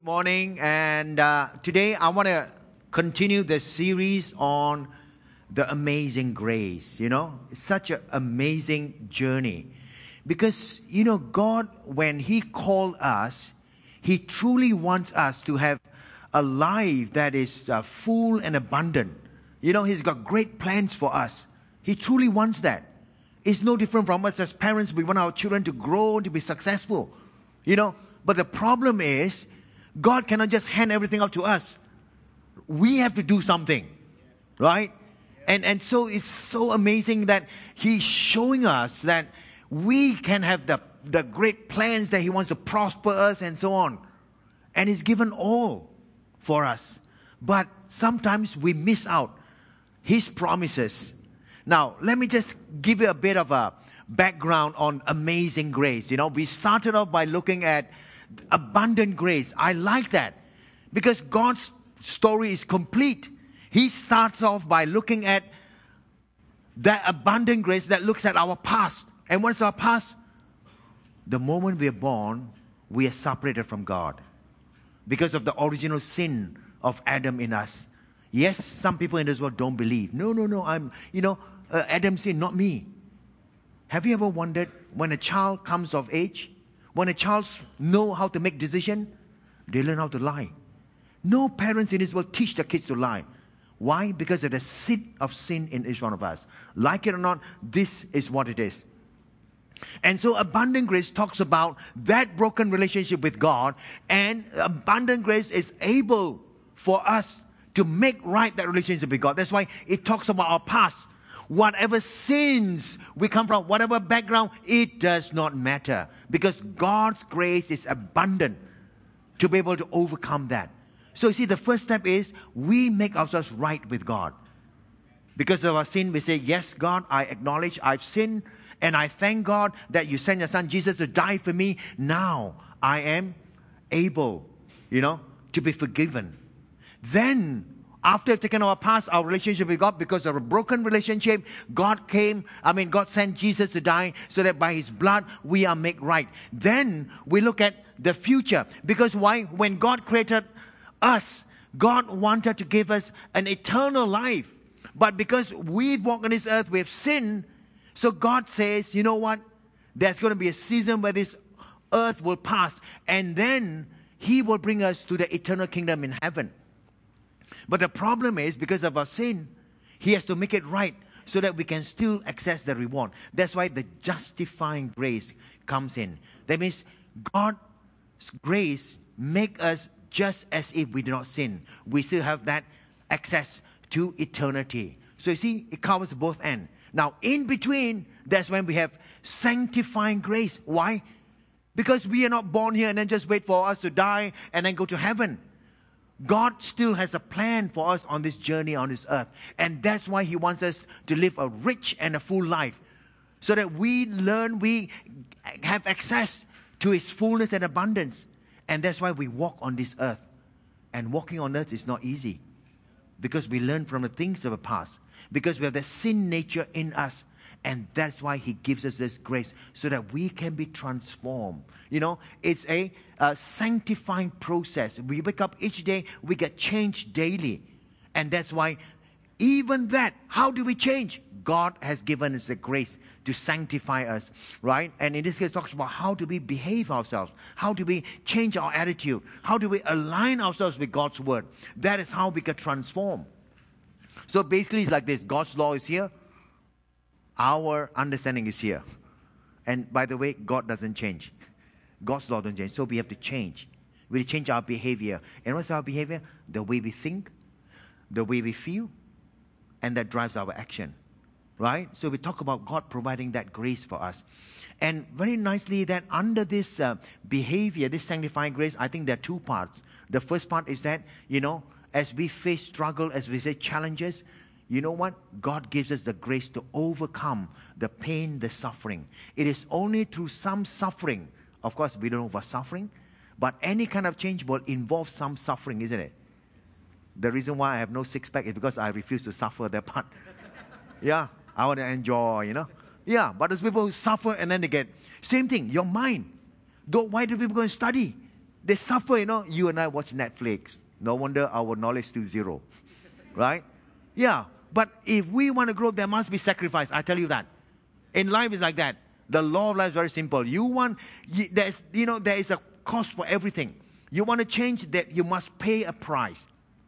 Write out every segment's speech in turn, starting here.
Morning, and today I want to continue the series on the amazing grace. It's such an amazing journey because God, when He called us, He truly wants us to have a life that is full and abundant. He's got great plans for us. He truly wants that. It's no different from us as parents. We want our children to grow, to be successful. But the problem is, God cannot just hand everything out to us. We have to do something, right? And so it's so amazing that He's showing us that we can have the great plans that He wants to prosper us and so on. And He's given all for us. But sometimes we miss out His promises. Now, let me just give you a bit of a background on amazing grace. We started off by looking at abundant grace. I like that because God's story is complete. He starts off by looking at that abundant grace that looks at our past. And what's our past? The moment we are born, we are separated from God because of the original sin of Adam in us. Yes, some people in this world don't believe. No, Adam's sin, not me. Have you ever wondered when a child comes of age, when a child know how to make decision, they learn how to lie. No parents in this world teach their kids to lie. Why? Because of the seed of sin in each one of us. Like it or not, this is what it is. And so abundant grace talks about that broken relationship with God, and abundant grace is able for us to make right that relationship with God. That's why it talks about our past. Whatever sins we come from, whatever background, it does not matter. Because God's grace is abundant to be able to overcome that. So you see, the first step is we make ourselves right with God. Because of our sin, we say, yes, God, I acknowledge I've sinned. And I thank God that you sent your son Jesus to die for me. Now I am able, to be forgiven. Then, after taking our past, our relationship with God, because of a broken relationship, God sent Jesus to die so that by His blood we are made right. Then we look at the future. Because why? When God created us, God wanted to give us an eternal life. But because we walk on this earth, we have sinned. So God says, you know what? There's going to be a season where this earth will pass. And then He will bring us to the eternal kingdom in heaven. But the problem is, because of our sin, He has to make it right so that we can still access the reward. That's why the justifying grace comes in. That means God's grace makes us just as if we did not sin. We still have that access to eternity. So you see, it covers both ends. Now, in between, that's when we have sanctifying grace. Why? Because we are not born here and then just wait for us to die and then go to heaven. God still has a plan for us on this journey on this earth. And that's why He wants us to live a rich and a full life. So that we have access to His fullness and abundance. And that's why we walk on this earth. And walking on earth is not easy. Because we learn from the things of the past. Because we have the sin nature in us. And that's why He gives us this grace so that we can be transformed. It's a sanctifying process. We wake up each day, we get changed daily. And that's why even that, how do we change? God has given us the grace to sanctify us, right? And in this case, it talks about how do we behave ourselves? How do we change our attitude? How do we align ourselves with God's word? That is how we can transform. So basically, it's like this. God's law is here. Our understanding is here. And by the way, God doesn't change. God's law doesn't change. So we have to change. We have to change our behavior. And what's our behavior? The way we think, the way we feel, and that drives our action. Right? So we talk about God providing that grace for us. And very nicely that under this behavior, this sanctifying grace, I think there are two parts. The first part is that, as we face struggle, as we face challenges, you know what? God gives us the grace to overcome the pain, the suffering. It is only through some suffering. Of course, we don't know about suffering. But any kind of change will involve some suffering, isn't it? The reason why I have no six-pack is because I refuse to suffer that part. Yeah, I want to enjoy, Yeah, but there's people who suffer and then they get... Same thing, your mind. Why do people go and study? They suffer, You and I watch Netflix. No wonder our knowledge is still zero. Right? Yeah. But if we want to grow, there must be sacrifice. I tell you that. In life, it's like that. The law of life is very simple. There is a cost for everything. You want to change that, you must pay a price.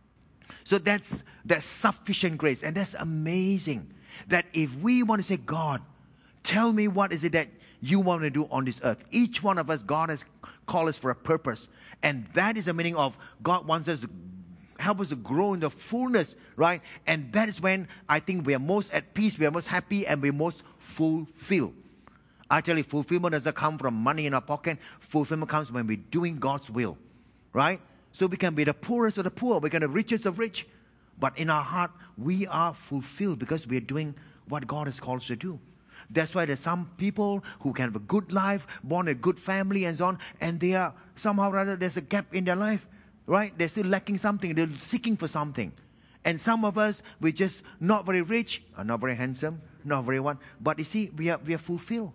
So that's sufficient grace. And that's amazing. That if we want to say, God, tell me what is it that you want to do on this earth. Each one of us, God has called us for a purpose. And that is the meaning of God wants us to help us to grow in the fullness, right? And that is when I think we are most at peace, we are most happy, and we're most fulfilled. I tell you, fulfillment doesn't come from money in our pocket. Fulfillment comes when we're doing God's will, right? So we can be the poorest of the poor, we can be the richest of rich. But in our heart, we are fulfilled because we are doing what God has called us to do. That's why there's some people who can have a good life, born in a good family and so on, and they are somehow or other, there's a gap in their life, right? They're still lacking something. They're seeking for something. And some of us, we're just not very rich, not very handsome, not very one. But you see, we are fulfilled.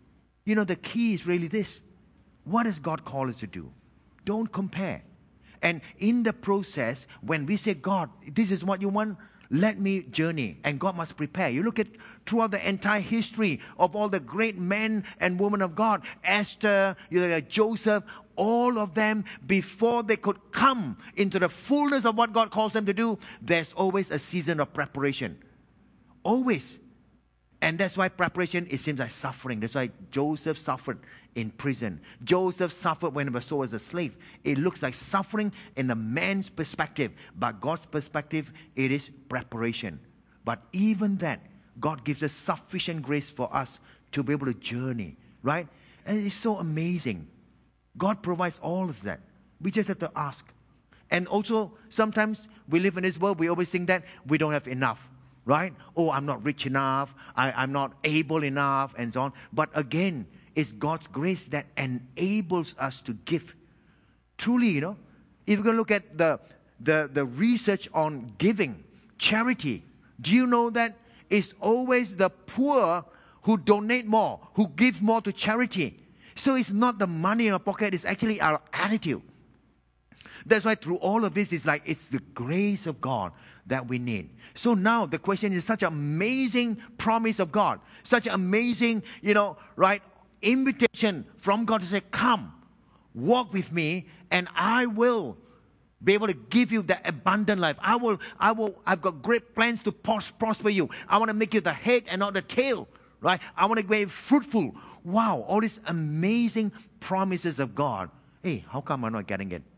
The key is really this. What has God called us to do? Don't compare. And in the process, when we say, God, this is what you want, let me journey. And God must prepare. You look at throughout the entire history of all the great men and women of God, Esther, Joseph, all of them, before they could come into the fullness of what God calls them to do, there's always a season of preparation. Always. And that's why preparation, it seems like suffering. That's why Joseph suffered in prison. Joseph suffered when he was sold as a slave. It looks like suffering in the man's perspective. But God's perspective, it is preparation. But even that, God gives us sufficient grace for us to be able to journey. Right? And it is so amazing. God provides all of that. We just have to ask. And also, sometimes we live in this world, we always think that we don't have enough. Right? Oh, I'm not rich enough. I'm not able enough and so on. But again, it's God's grace that enables us to give. Truly, if you're going to look at the research on giving, charity, do you know that it's always the poor who donate more, who give more to charity? So it's not the money in our pocket, it's actually our attitude. That's why through all of this, it's the grace of God that we need. So now the question is such an amazing promise of God. Such an amazing, invitation from God to say, come, walk with me, and I will be able to give you the abundant life. I've got great plans to prosper you. I want to make you the head and not the tail, right? I want to be fruitful. Wow, all these amazing promises of God. Hey, how come I'm not getting it?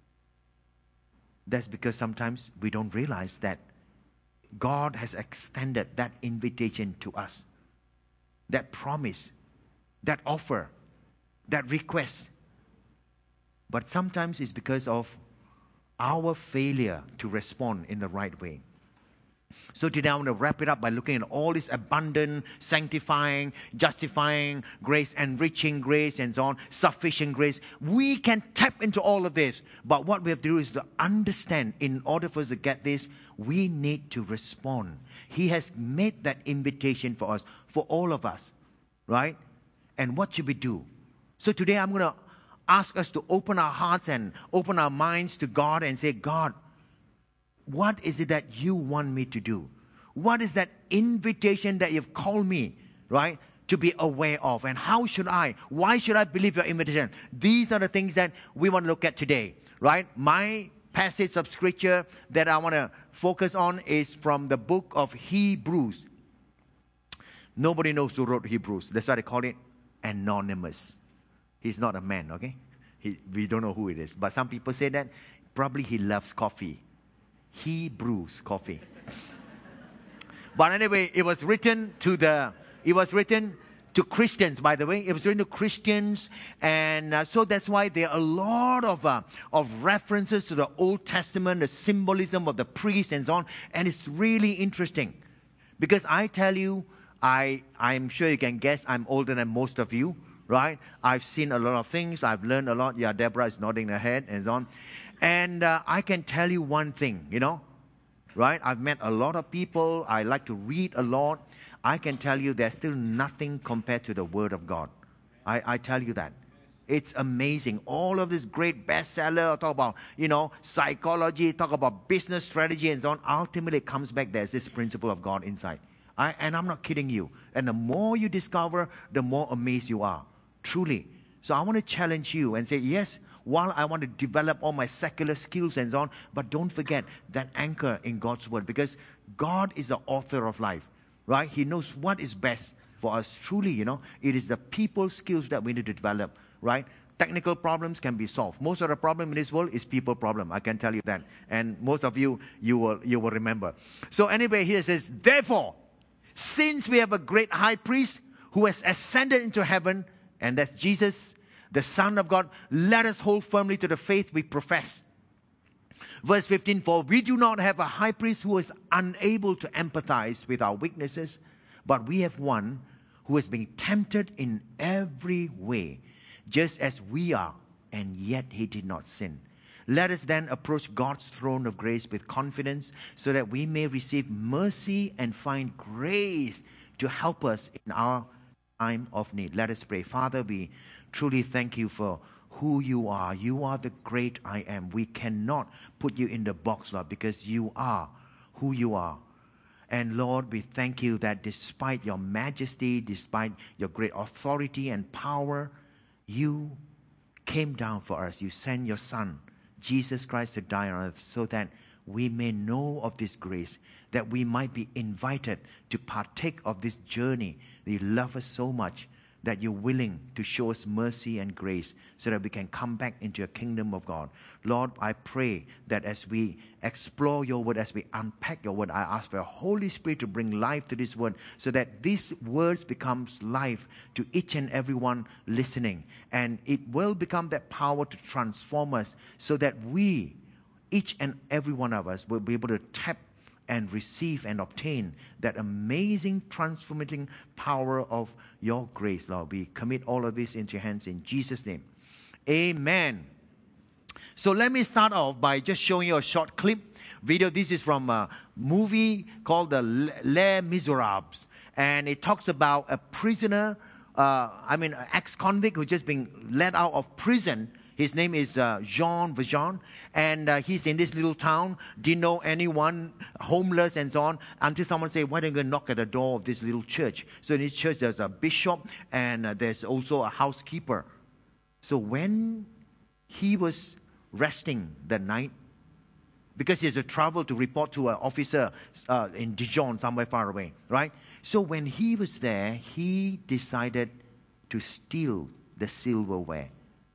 That's because sometimes we don't realize that God has extended that invitation to us. That promise, that offer, that request. But sometimes it's because of our failure to respond in the right way. So today I want to wrap it up by looking at all this abundant, sanctifying, justifying grace, enriching grace, and so on, sufficient grace. We can tap into all of this. But what we have to do is to understand, in order for us to get this, we need to respond. He has made that invitation for us, for all of us, right? And what should we do? So today I'm going to ask us to open our hearts and open our minds to God and say, God, what is it that you want me to do? What is that invitation that you've called me, right, to be aware of? And why should I believe your invitation? These are the things that we want to look at today, right? My passage of scripture that I want to focus on is from the book of Hebrews. Nobody knows who wrote Hebrews. That's why they call it anonymous. He's not a man, okay? We don't know who it is. But some people say that probably he loves coffee. He brews coffee. But anyway, it was written to Christians, by the way. It was written to Christians, and so that's why there are a lot of references to the Old Testament, the symbolism of the priests and so on. And it's really interesting. Because I tell you, I'm sure you can guess I'm older than most of you, right? I've seen a lot of things. I've learned a lot. Yeah, Deborah is nodding her head and so on. And I can tell you one thing, right? I've met a lot of people. I like to read a lot. I can tell you there's still nothing compared to the Word of God. I tell you that. It's amazing. All of this great bestseller, talk about, psychology, talk about business strategy and so on. Ultimately, it comes back, there's this principle of God inside. And I'm not kidding you. And the more you discover, the more amazed you are. Truly. So I want to challenge you and say, yes, while I want to develop all my secular skills and so on, but don't forget that anchor in God's word, because God is the author of life, right? He knows what is best for us. Truly, it is the people skills that we need to develop, right? Technical problems can be solved. Most of the problem in this world is people problem. I can tell you that. And most of you will remember. So anyway, here it says, therefore, since we have a great high priest who has ascended into heaven, and that's Jesus, the Son of God, let us hold firmly to the faith we profess. Verse 15, for we do not have a high priest who is unable to empathize with our weaknesses, but we have one who has been tempted in every way, just as we are, and yet he did not sin. Let us then approach God's throne of grace with confidence, so that we may receive mercy and find grace to help us in our time of need. Let us pray. Father, we truly thank you for who you are. You are the great I am. We cannot put you in the box, Lord, because you are who you are. And Lord, we thank you that despite your majesty, despite your great authority and power, you came down for us. You sent your Son, Jesus Christ, to die on earth so that we may know of this grace, that we might be invited to partake of this journey. That you love us so much that you're willing to show us mercy and grace so that we can come back into your kingdom of God. Lord, I pray that as we explore your word, as we unpack your word, I ask for your Holy Spirit to bring life to this word so that these words becomes life to each and everyone listening. And it will become that power to transform us so that we, each and every one of us, will be able to tap and receive and obtain that amazing transforming power of your grace, Lord. We commit all of this into your hands in Jesus' name. Amen. So let me start off by just showing you a short video. This is from a movie called Les Miserables. And it talks about a prisoner, an ex-convict who's just been let out of prison. His name is Jean Valjean, and he's in this little town, didn't know anyone, homeless and so on, until someone said, why don't you knock at the door of this little church? So in this church, there's a bishop, and there's also a housekeeper. So when he was resting that night, because he has to travel to report to an officer in Dijon, somewhere far away, right? So when he was there, he decided to steal the silverware,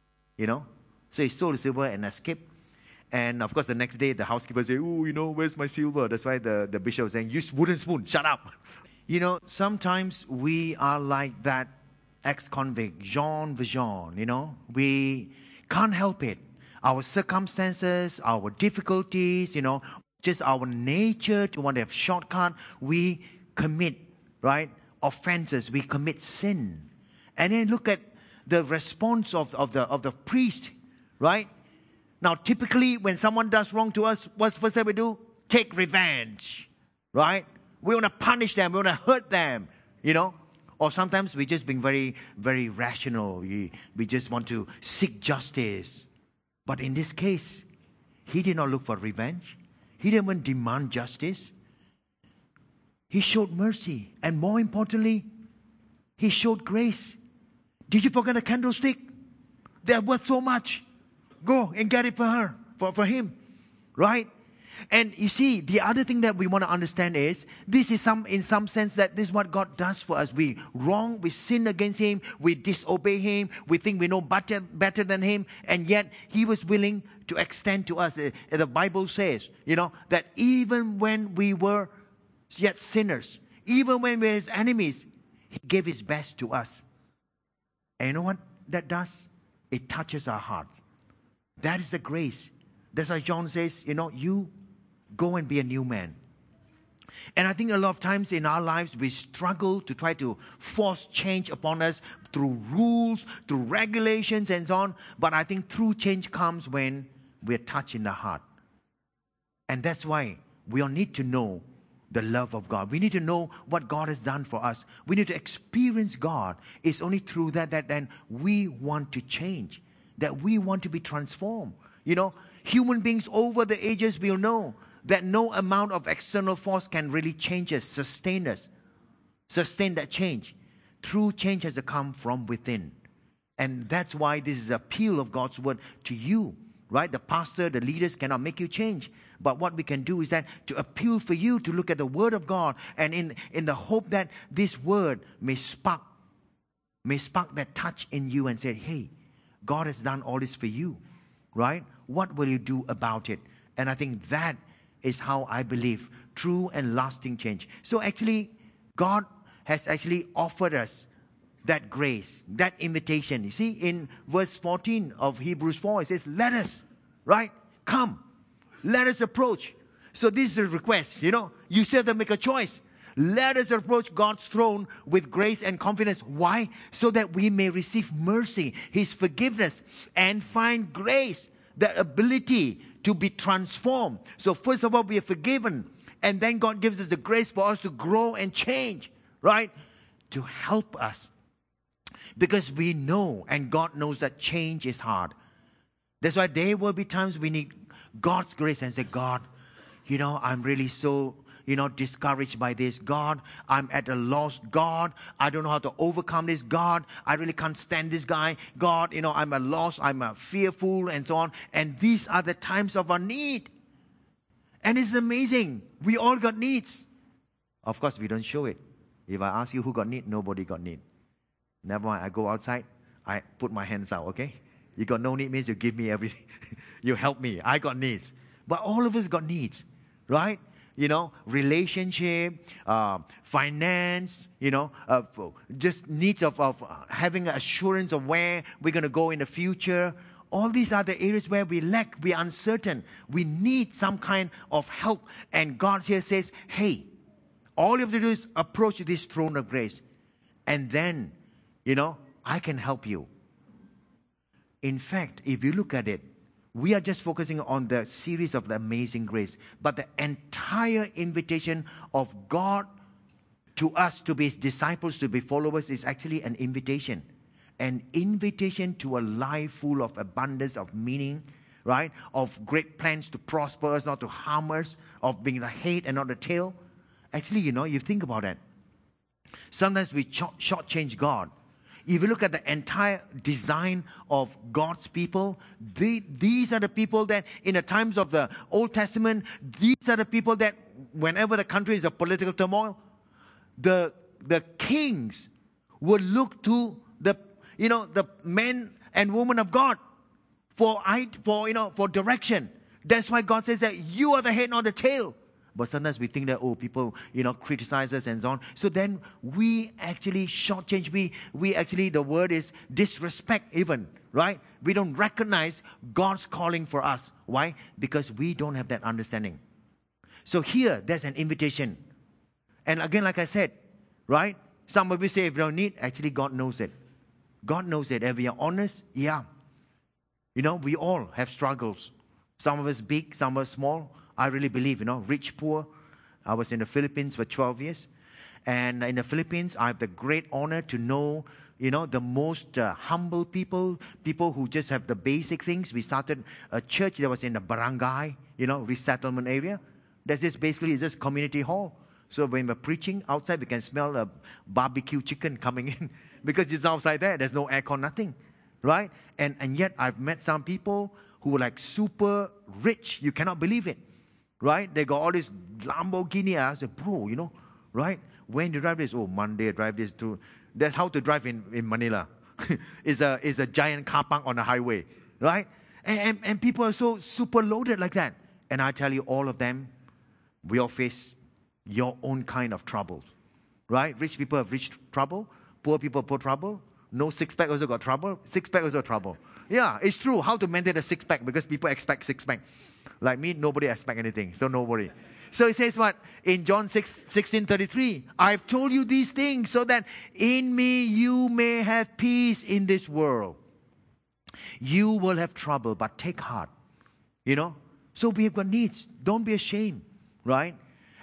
So he stole the silver and escaped. And of course, the next day, the housekeeper said, where's my silver? That's why the bishop was saying, use wooden spoon, shut up. Sometimes we are like that ex-convict, Jean Valjean, We can't help it. Our circumstances, our difficulties, just our nature to want to have shortcut, we commit, right, offenses, we commit sin. And then look at the response of the priest, right? Now, typically, when someone does wrong to us, what's the first thing we do? Take revenge, right? We want to punish them. We want to hurt them, Or sometimes we just being very, very rational. We just want to seek justice. But in this case, he did not look for revenge. He didn't even demand justice. He showed mercy. And more importantly, he showed grace. Did you forget a candlestick? They're worth so much. Go and get it for her, for him. Right? And you see, the other thing that we want to understand is, this is in some sense that this is what God does for us. We wrong, we sin against Him, we disobey Him, we think we know better than Him, and yet He was willing to extend to us. The Bible says, that even when we were yet sinners, even when we were His enemies, He gave His best to us. And you know what that does? It touches our heart. That is the grace. That's why John says, you go and be a new man. And I think a lot of times in our lives, we struggle to try to force change upon us through rules, through regulations and so on. But I think true change comes when we're touched in the heart. And that's why we all need to know the love of God. We need to know what God has done for us. We need to experience God. It's only through that then we want to change, that we want to be transformed. Human beings over the ages will know that no amount of external force can really change us, sustain that change. True change has to come from within. And that's why this is an appeal of God's word to you, right? The pastor, the leaders cannot make you change. But what we can do is that to appeal for you to look at the word of God, and in the hope that this word may spark that touch in you and say, hey, God has done all this for you, right? What will you do about it? And I think that is how I believe true and lasting change. So actually, God has actually offered us that grace, that invitation. You see, in verse 14 of Hebrews 4, it says, let us, right? Come. Let us approach. So this is a request, you still have to make a choice. Let us approach God's throne with grace and confidence. Why? So that we may receive mercy, His forgiveness, and find grace, the ability to be transformed. So first of all, we are forgiven. And then God gives us the grace for us to grow and change, right? To help us. Because we know, and God knows that change is hard. That's why there will be times we need God's grace and say, God, I'm really so, discouraged by this. God, I'm at a loss. God, I don't know how to overcome this. God, I really can't stand this guy. God, I'm a loss. I'm a fearful and so on. And these are the times of our need. And it's amazing. We all got needs. Of course, we don't show it. If I ask you who got need, nobody got need. Never mind. I go outside. I put my hands out, okay? You got no need means you give me everything. You help me. I got needs. But all of us got needs, right? Relationship, finance, just needs of having assurance of where we're going to go in the future. All these are the areas where we lack, we are uncertain. We need some kind of help. And God here says, hey, all you have to do is approach this throne of grace. And then, I can help you. In fact, if you look at it, we are just focusing on the series of the amazing grace. But the entire invitation of God to us to be His disciples, to be followers, is actually an invitation. An invitation to a life full of abundance, of meaning, right? Of great plans to prosper us, not to harm us, of being the head and not the tail. Actually, you think about that. Sometimes we shortchange God. If you look at the entire design of God's people, these are the people that in the times of the Old Testament, these are the people that whenever the country is a political turmoil, the kings would look to the men and women of God for direction. That's why God says that you are the head, not the tail. But sometimes we think that, people, criticize us and so on. So then we actually shortchange. We actually, the word is disrespect even, right? We don't recognize God's calling for us. Why? Because we don't have that understanding. So here, there's an invitation. And again, like I said, right? Some of you say, if you don't need, actually God knows it. God knows it. If we are honest, yeah. We all have struggles. Some of us big, some of us small. I really believe, rich, poor. I was in the Philippines for 12 years. And in the Philippines, I have the great honor to know, the most humble people who just have the basic things. We started a church that was in the barangay, resettlement area. That's just basically it's just community hall. So when we're preaching outside, we can smell a barbecue chicken coming in because it's outside there. There's no aircon, nothing, right? And yet I've met some people who were like super rich. You cannot believe it. Right? They got all this Lamborghini. I said, bro, right? When you drive this? Oh, Monday I drive this too. That's how to drive in Manila. It's a giant car park on the highway. Right? And people are so super loaded like that. And I tell you, all of them, we all face your own kind of troubles. Right? Rich people have rich trouble. Poor people have poor trouble. No six-pack also got trouble. Six-pack also trouble. Yeah, it's true. How to maintain a six-pack because people expect six-pack. Like me, nobody expect anything, so no worry. So it says what? In John 16:33, I've told you these things so that in me you may have peace in this world. You will have trouble, but take heart. So we have got needs. Don't be ashamed, right?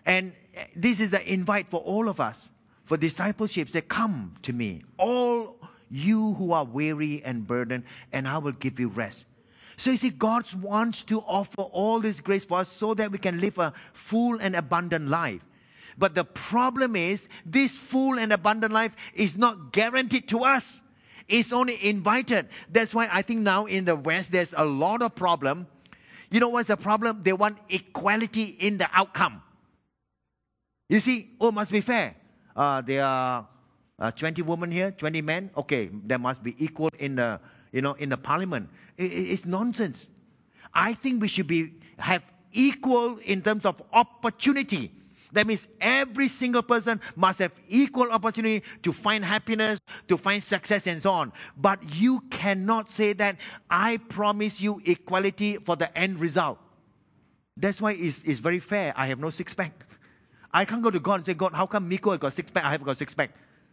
And this is the invite for all of us, for discipleship. Say, come to me, all you who are weary and burdened, and I will give you rest. So you see, God wants to offer all this grace for us so that we can live a full and abundant life. But the problem is, this full and abundant life is not guaranteed to us. It's only invited. That's why I think now in the West, there's a lot of problem. You know what's the problem? They want equality in the outcome. You see, must be fair. There are 20 women here, 20 men. Okay, there must be equal in the, in the parliament. It's nonsense. I think we should have equal in terms of opportunity. That means every single person must have equal opportunity to find happiness, to find success and so on. But you cannot say that I promise you equality for the end result. That's why it's very fair. I have no six-pack. I can't go to God and say, God, how come Miko has got six-pack, I haven't got six-pack?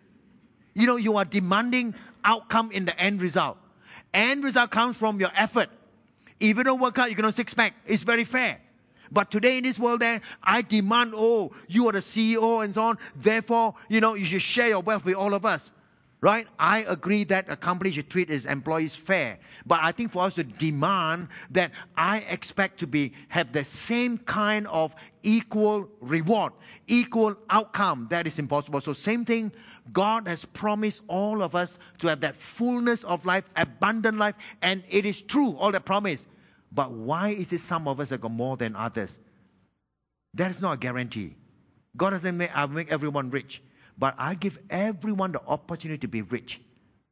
You are demanding outcome in the end result. End result comes from your effort. If you don't work out, you get no six-pack. It's very fair. But today in this world, I demand, you are the CEO and so on. Therefore, you should share your wealth with all of us. Right? I agree that a company should treat its employees fair. But I think for us to demand that I expect to have the same kind of equal reward, equal outcome, that is impossible. So same thing, God has promised all of us to have that fullness of life, abundant life, and it is true, all that promise. But why is it some of us have got more than others? That is not a guarantee. God doesn't make everyone rich. But I give everyone the opportunity to be rich.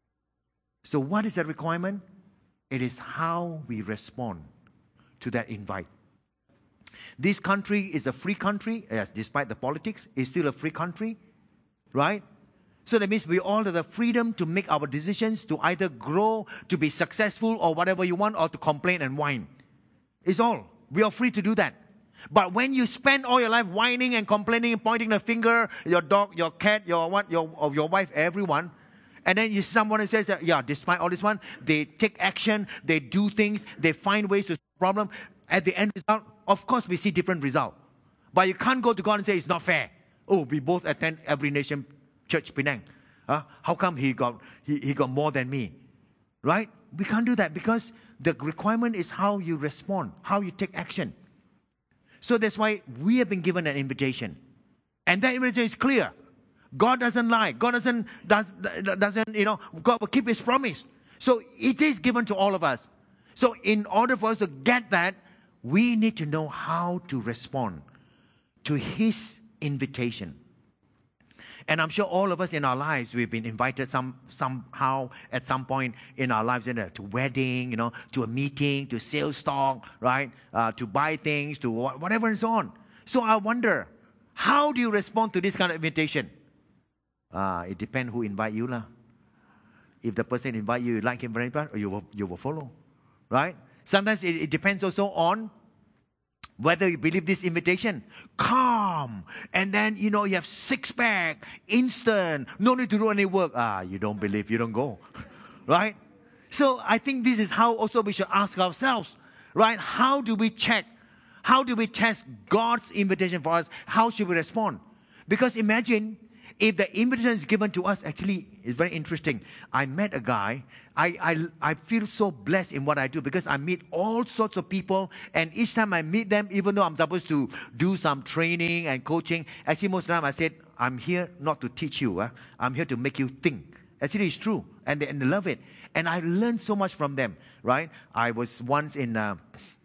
So what is the requirement? It is how we respond to that invite. This country is a free country. Yes, despite the politics, it's still a free country. Right? So that means we all have the freedom to make our decisions, to either grow, to be successful or whatever you want, or to complain and whine. It's all. We are free to do that. But when you spend all your life whining and complaining, pointing the finger, your dog, your cat, your wife, everyone, and then someone says, despite all this one, they take action, they do things, they find ways to solve the problem. At the end result, of course, we see different result. But you can't go to God and say it's not fair. We both attend Every Nation Church Penang. How come he got more than me? Right? We can't do that because the requirement is how you respond, how you take action. So that's why we have been given an invitation. And that invitation is clear. God doesn't lie. God doesn't God will keep His promise. So it is given to all of us. So in order for us to get that, we need to know how to respond to His invitation. And I'm sure all of us in our lives, we've been invited somehow at some point in our lives, to wedding, to a meeting, to sales talk, right? To buy things, to whatever and so on. So I wonder, how do you respond to this kind of invitation? It depends who invite you lah. If the person invite you, you like him very much, you will follow, right? Sometimes it depends also on whether you believe this invitation. Come. And then, you have six-pack, instant, no need to do any work. You don't believe, you don't go. Right? So I think this is how also we should ask ourselves. Right? How do we check? How do we test God's invitation for us? How should we respond? Because imagine if the invitation is given to us, actually, it's very interesting. I met a guy. I feel so blessed in what I do because I meet all sorts of people, and each time I meet them, even though I'm supposed to do some training and coaching, actually most of the time I said, I'm here not to teach you. I'm here to make you think. Actually, it's true, and they love it. And I learned so much from them, right? I was once in a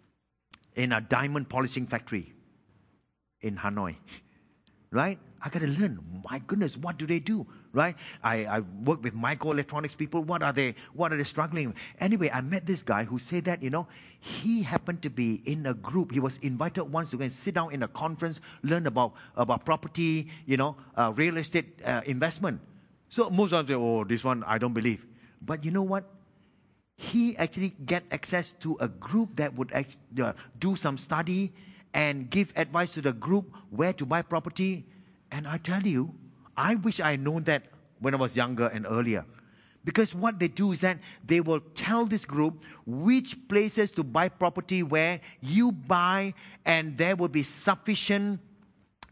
diamond polishing factory in Hanoi, right? I got to learn. My goodness, what do they do, right? I work with microelectronics people. What are they struggling with? Anyway, I met this guy who said that, he happened to be in a group. He was invited once to go and sit down in a conference, learn about property, real estate investment. So most of them say, this one I don't believe. But you know what? He actually get access to a group that would do some study and give advice to the group where to buy property. And I tell you, I wish I had known that when I was younger and earlier. Because what they do is that they will tell this group which places to buy property where you buy, and there will be sufficient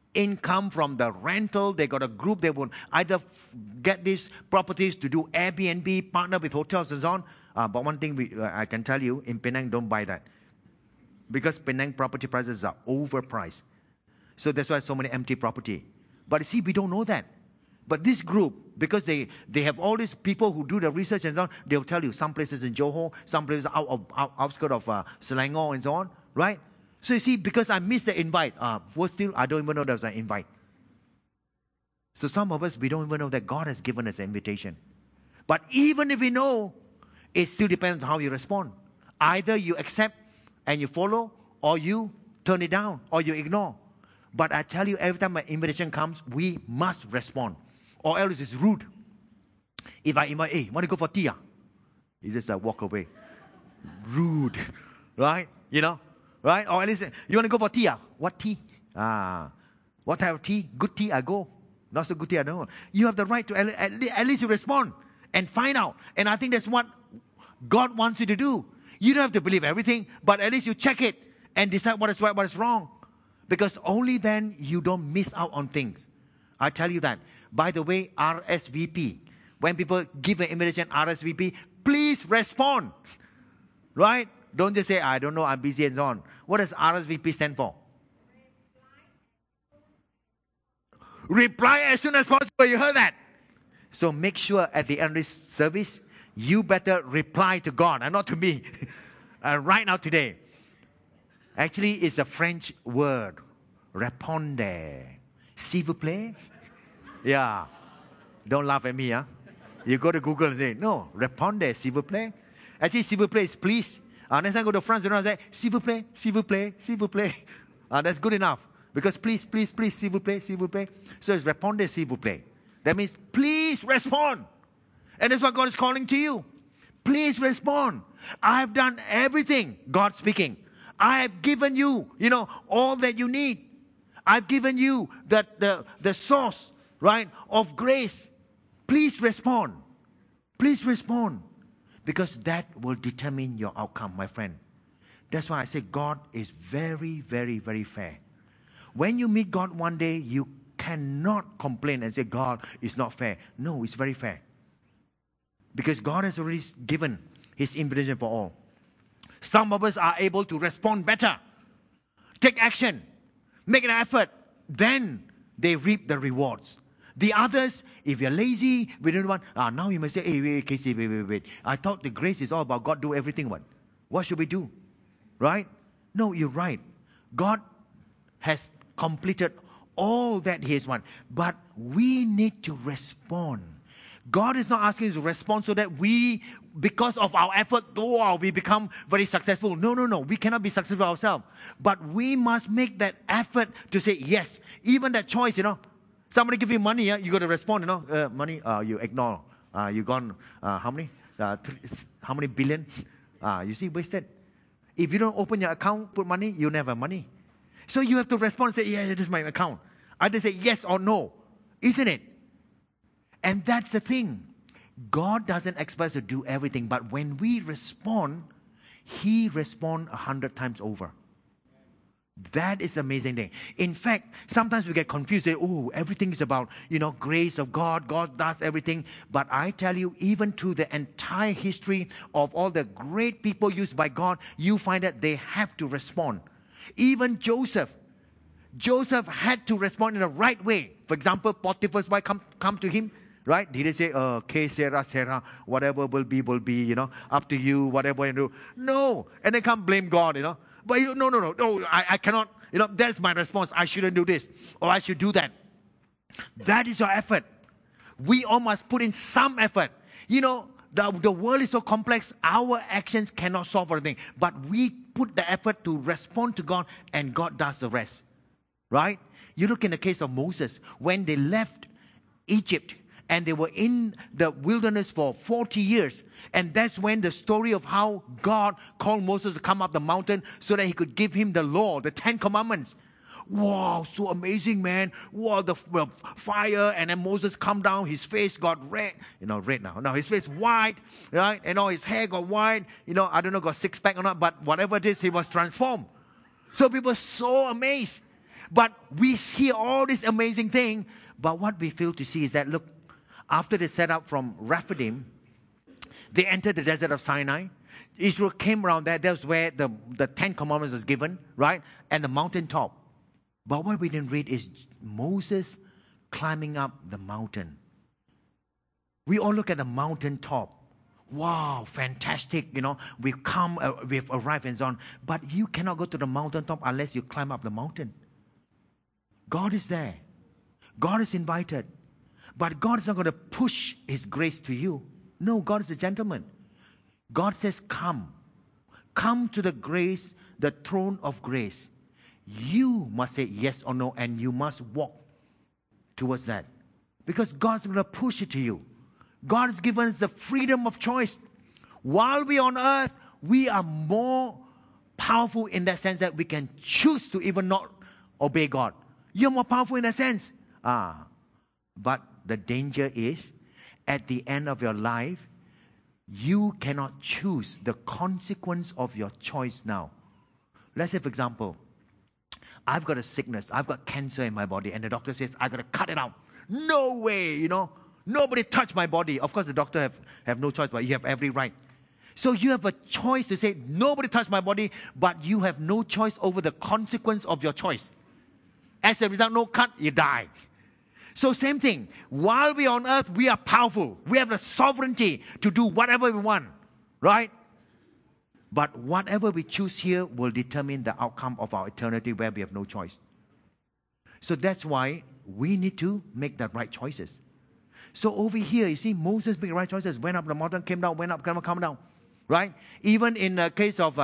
income from the rental. They got a group. They will either get these properties to do Airbnb, partner with hotels and so on. But one thing I can tell you, in Penang, don't buy that. Because Penang property prices are overpriced. So that's why so many empty property. But you see, we don't know that. But this group, because they have all these people who do the research and so on, they'll tell you some places in Johor, some places outskirts of Selangor and so on, right? So you see, because I missed the invite, still, I don't even know there's an invite. So some of us, we don't even know that God has given us an invitation. But even if we know, it still depends on how you respond. Either you accept and you follow, or you turn it down, or you ignore. But I tell you, every time an invitation comes, we must respond. Or else it's rude. If I invite, hey, want to go for tea? You just walk away. Rude. Right? You know? Right? Or at least, you want to go for tea? What tea? What type of tea? Good tea, I go. Not so good tea, I don't. You have the right to, at least you respond and find out. And I think that's what God wants you to do. You don't have to believe everything, but at least you check it and decide what is right, what is wrong. Because only then you don't miss out on things. I tell you that. By the way, RSVP. When people give an invitation, RSVP, please respond. Right? Don't just say, I don't know, I'm busy and so on. What does RSVP stand for? Reply as soon as possible. You heard that? So make sure at the end of this service, you better reply to God and not to me. Right now today. Actually, it's a French word. Répondez. S'il vous plaît. Yeah. Don't laugh at me, huh? You go to Google and say, no, répondez, s'il vous plaît. Actually, s'il vous plaît is please. Next time I go to France, you know, I say, s'il vous plaît, s'il vous plaît, s'il vous plaît. That's good enough. Because please, please, please, s'il vous plaît, s'il vous plaît. So it's répondez, s'il vous plaît. That means, please respond. And that's what God is calling to you. Please respond. I've done everything, God speaking. I have given you, all that you need. I've given you the source, right, of grace. Please respond. Please respond. Because that will determine your outcome, my friend. That's why I say God is very, very, very fair. When you meet God one day, you cannot complain and say, God is not fair. No, it's very fair. Because God has already given His invitation for all. Some of us are able to respond better. Take action. Make an effort. Then they reap the rewards. The others, if you're lazy, we don't want. Now you must say, hey, wait, Casey, wait. I thought the grace is all about God do everything. What should we do? Right? No, you're right. God has completed all that He has won. But we need to respond. God is not asking us to respond so that we, because of our effort, we become very successful. No. We cannot be successful ourselves. But we must make that effort to say yes. Even that choice, Somebody give you money, you got to respond, money, you ignore. You gone, how many? How many billion? You see, wasted. If you don't open your account, put money, you never have money. So you have to respond and say, yeah, this is my account. Either say yes or no. Isn't it? And that's the thing. God doesn't expect us to do everything, but when we respond, He responds 100 times over. That is amazing thing. In fact, sometimes we get confused. Say, everything is about, grace of God. God does everything. But I tell you, even through the entire history of all the great people used by God, you find that they have to respond. Even Joseph had to respond in the right way. For example, Potiphar's wife come to him. Right? Did they say, okay, Sarah, whatever will be, up to you, whatever you do. No. And they can't blame God, But no, I cannot, that's my response. I shouldn't do this, or I should do that. That is your effort. We all must put in some effort. The world is so complex, our actions cannot solve everything. But we put the effort to respond to God, and God does the rest. Right? You look in the case of Moses, when they left Egypt, and they were in the wilderness for 40 years. And that's when the story of how God called Moses to come up the mountain so that He could give him the law, the 10 commandments. Wow, so amazing, man. Wow, the fire. And then Moses come down. His face got red. Red now. Now his face white, right? And all his hair got white. I don't know, got six-pack or not. But whatever it is, he was transformed. So people were so amazed. But we hear all this amazing thing, but what we fail to see is that, look, after they set out from Rephidim, they entered the desert of Sinai. Israel came around there. That's where the 10 Commandments was given, right? And the mountaintop. But what we didn't read is Moses climbing up the mountain. We all look at the mountaintop. Wow, fantastic, we've arrived and so on. But you cannot go to the mountaintop unless you climb up the mountain. God is there. God is invited. But God is not going to push His grace to you. No, God is a gentleman. God says, come. Come to the grace, the throne of grace. You must say yes or no, and you must walk towards that. Because God's going to push it to you. God has given us the freedom of choice. While we're on earth, we are more powerful in that sense that we can choose to even not obey God. You're more powerful in that sense. But the danger is, at the end of your life, you cannot choose the consequence of your choice now. Let's say, for example, I've got a sickness, I've got cancer in my body, and the doctor says, I've got to cut it out. No way, Nobody touch my body. Of course, the doctor have no choice, but you have every right. So you have a choice to say, nobody touch my body, but you have no choice over the consequence of your choice. As a result, no cut, you die. So same thing. While we are on earth, we are powerful. We have the sovereignty to do whatever we want. Right? But whatever we choose here will determine the outcome of our eternity where we have no choice. So that's why we need to make the right choices. So over here, you see, Moses made the right choices. Went up the mountain, came down, went up, come down. Right? Even in the case of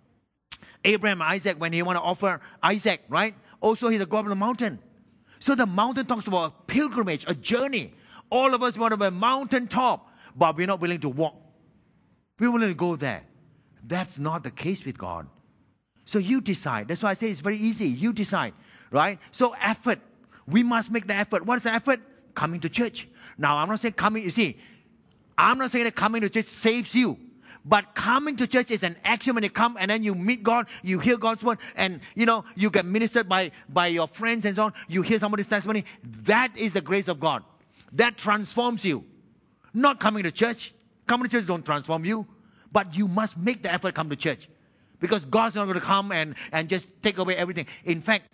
Abraham, Isaac, when he want to offer Isaac, right? Also, he's go up the mountain. So the mountain talks about a pilgrimage, a journey. All of us want to be a mountaintop, but we're not willing to walk. We're willing to go there. That's not the case with God. So you decide. That's why I say it's very easy. You decide, right? So effort. We must make the effort. What is the effort? Coming to church. Now, I'm not saying coming, you see, I'm not saying that coming to church saves you. But coming to church is an action when you come and then you meet God, you hear God's word, and you get ministered by your friends and so on. You hear somebody's testimony. That is the grace of God. That transforms you. Not coming to church. Coming to church don't transform you. But you must make the effort to come to church. Because God's not going to come and just take away everything. In fact,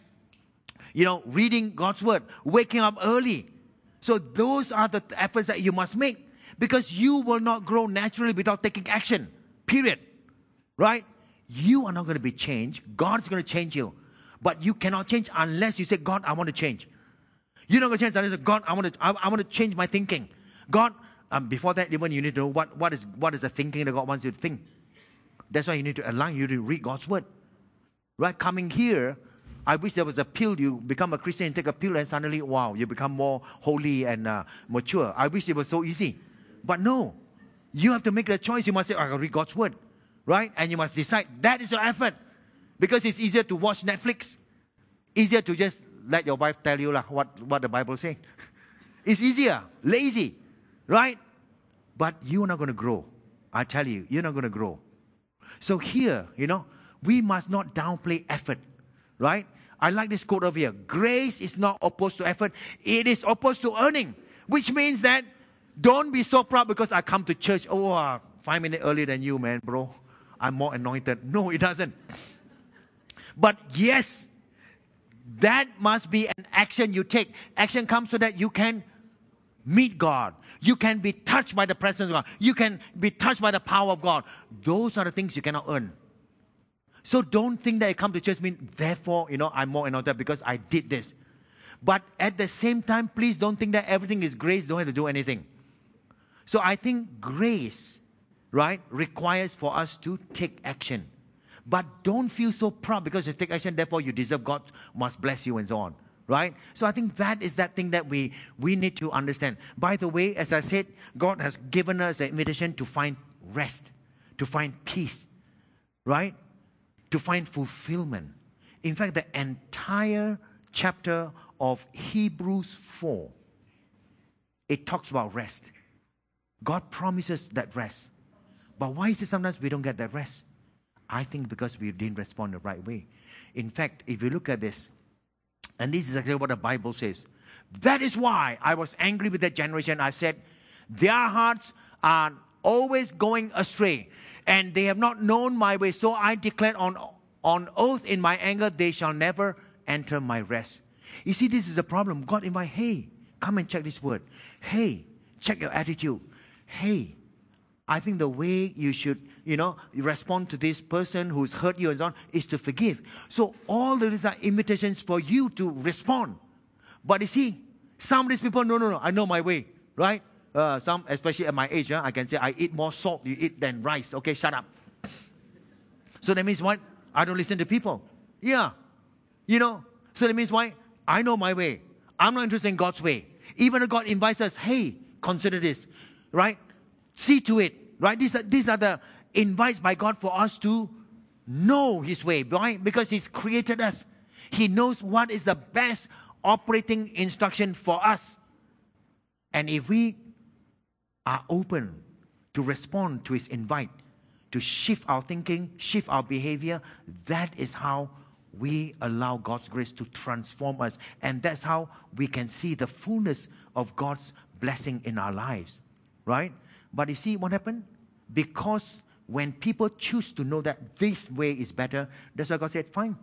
reading God's word, waking up early. So those are the efforts that you must make. Because you will not grow naturally without taking action. Period. Right? You are not going to be changed. God is going to change you. But you cannot change unless you say, God, I want to change. You're not going to change unless you say, God, I want to change my thinking. God, before that, even you need to know what is the thinking that God wants you to think. That's why you need to align. You need to read God's word. Right? Coming here, I wish there was a pill. You become a Christian, take a pill, and suddenly, wow, you become more holy and mature. I wish it was so easy. But no, you have to make a choice. You must say, I read God's word, right? And you must decide. That is your effort. Because it's easier to watch Netflix. Easier to just let your wife tell you what the Bible says. It's easier, lazy, right? But you're not going to grow. I tell you, you're not going to grow. So here, we must not downplay effort, right? I like this quote over here. Grace is not opposed to effort. It is opposed to earning. Which means that don't be so proud because I come to church. 5 minutes earlier than you, man, bro. I'm more anointed. No, it doesn't. But yes, that must be an action you take. Action comes so that you can meet God. You can be touched by the presence of God. You can be touched by the power of God. Those are the things you cannot earn. So don't think that I come to church means, therefore, I'm more anointed because I did this. But at the same time, please don't think that everything is grace. Don't have to do anything. So I think grace, right, requires for us to take action. But don't feel so proud because you take action, therefore you deserve God must bless you and so on. Right? So I think that is that thing that we need to understand. By the way, as I said, God has given us an invitation to find rest, to find peace, right? To find fulfillment. In fact, the entire chapter of Hebrews 4, it talks about rest. God promises that rest. But why is it sometimes we don't get that rest? I think because we didn't respond the right way. In fact, if you look at this, And this is exactly what the Bible says. That is why I was angry with that generation. I said, their hearts are always going astray, and they have not known my way. So I declared on oath in my anger, they shall never enter my rest. You see, this is a problem. God invite, hey, come and check this word. Hey, check your attitude. Hey, I think the way you should, you respond to this person who's hurt you and so on is to forgive. So all of these are invitations for you to respond. But you see, some of these people, no, I know my way, right? Some, especially at my age, I can say, I eat more salt you eat than rice. Okay, shut up. So that means what? I don't listen to people. Yeah. So that means why? I know my way. I'm not interested in God's way. Even if God invites us, hey, consider this, right? See to it, right? These are the invites by God for us to know His way, right? Because He's created us. He knows what is the best operating instruction for us. And if we are open to respond to His invite, to shift our thinking, shift our behavior, that is how we allow God's grace to transform us. And that's how we can see the fullness of God's blessing in our lives, right? But you see what happened? Because when people choose to know that this way is better, that's why God said, fine.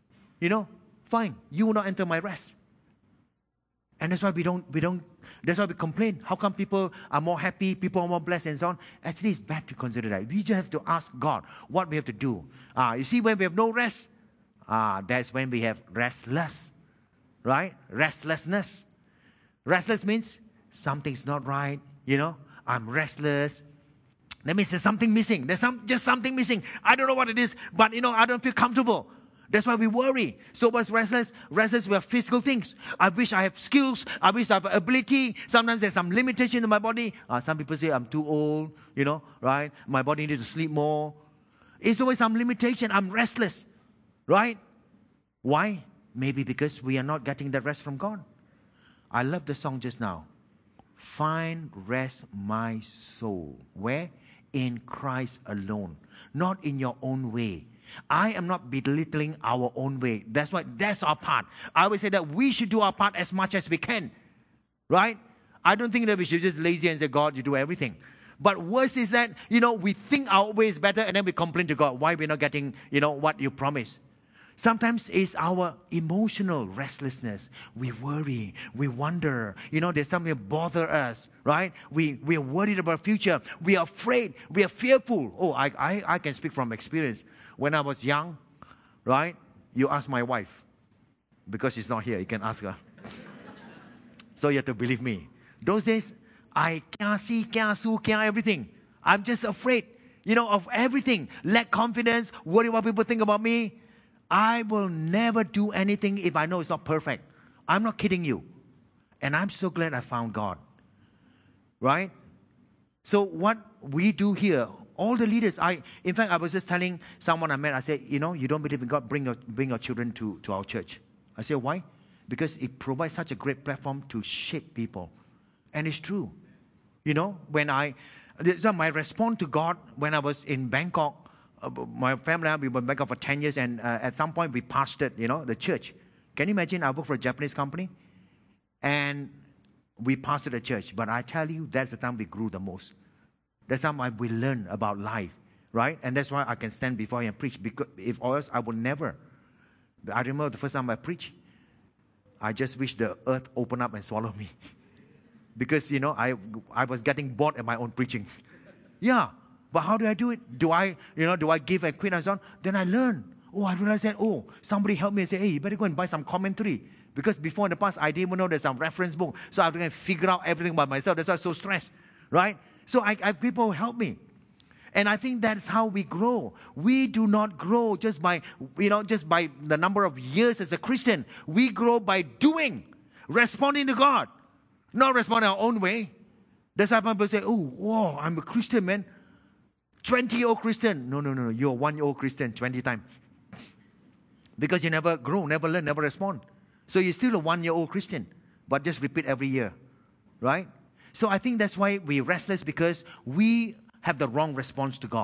Fine. You will not enter my rest. And that's why that's why we complain. How come people are more happy, people are more blessed and so on? Actually, it's bad to consider that. We just have to ask God what we have to do. You see, when we have no rest, that's when we have restless, right? Restlessness. Restless means something's not right, I'm restless. That means there's something missing. There's just something missing. I don't know what it is, but I don't feel comfortable. That's why we worry. So what's restless? Restless, we have physical things. I wish I have skills. I wish I have ability. Sometimes there's some limitation in my body. Some people say I'm too old, right? My body needs to sleep more. It's always some limitation. I'm restless, right? Why? Maybe because we are not getting that rest from God. I love the song just now. Find rest, my soul. Where? In Christ alone. Not in your own way. I am not belittling our own way. That's our part. I always say that we should do our part as much as we can. Right? I don't think that we should just lazy and say, God, you do everything. But worse is that, we think our way is better and then we complain to God why we're not getting, what you promised. Sometimes it's our emotional restlessness. We worry. We wonder. There's something that bothers us, right? We are worried about the future. We are afraid. We are fearful. Oh, I can speak from experience. When I was young, right? You ask my wife. Because she's not here, you can ask her. So you have to believe me. Those days, I can't see, can't sue, can't everything. I'm just afraid, of everything. Lack confidence, worry what people think about me. I will never do anything if I know it's not perfect. I'm not kidding you. And I'm so glad I found God. Right? So what we do here, all the leaders, in fact, I was just telling someone I met, I said, you don't believe in God, bring your children to our church. I said, why? Because it provides such a great platform to shape people. And it's true. So my response to God when I was in Bangkok, my family and I, we were in Bangkok for 10 years, and at some point we pastored, the church. Can you imagine? I worked for a Japanese company, and we pastored a church. But I tell you, that's the time we grew the most. That's the time we learned about life, right? And that's why I can stand before you and preach. Because if else, I would never. I remember the first time I preached, I just wish the earth opened up and swallowed me. Because, I was getting bored at my own preaching. Yeah. But how do I do it? Do I give and quit and so on? Then I learn. I realized that, somebody helped me and said, hey, you better go and buy some commentary. Because before in the past, I didn't even know there's some reference book. So I have to figure out everything by myself. That's why I was so stressed, right? So I people who help me. And I think that's how we grow. We do not grow just by the number of years as a Christian. We grow by doing, responding to God. Not responding our own way. That's why people say, I'm a Christian, man. 20-year-old Christian. No. You're a 1-year-old Christian 20 times. Because you never grow, never learn, never respond. So you're still a 1-year-old Christian. But just repeat every year. Right? So I think that's why we're restless, because we have the wrong response to God.